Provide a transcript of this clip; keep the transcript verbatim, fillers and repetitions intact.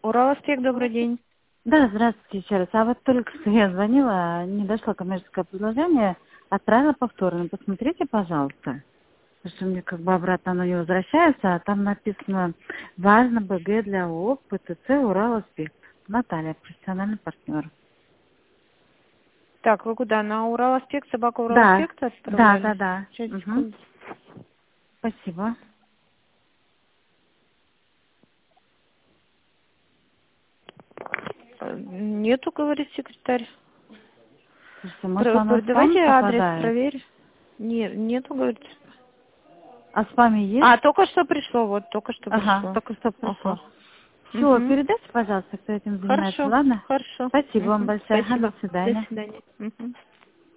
Ураласпек, добрый день. Да, здравствуйте еще раз. А вот только что я звонила, не дошло коммерческое предложение, отправила повторно. Посмотрите, пожалуйста. Потому что мне как бы обратно оно не возвращается, а там написано «Важно БГ для ООО ПТЦ Ураласпек». Наталья, профессиональный партнер. Так, вы куда? На Ураласпек, собака Да, Ураласпек да, отправляли? да, да. Сейчас, Угу. секунду. Спасибо. Э, Нету, говорит секретарь. Слушайте, может Про- оно про- в спам Давайте адрес попадает? проверь. Не, нету, говорит. А в спаме есть? А, только что пришло, вот, только что Ага, пришло. только что Ага. пришло. Все, Угу. передайте, пожалуйста, кто этим занимается, Хорошо, ладно? хорошо. Спасибо вам Угу. большое. Ага, Спасибо. до До свидания. свидания. Угу.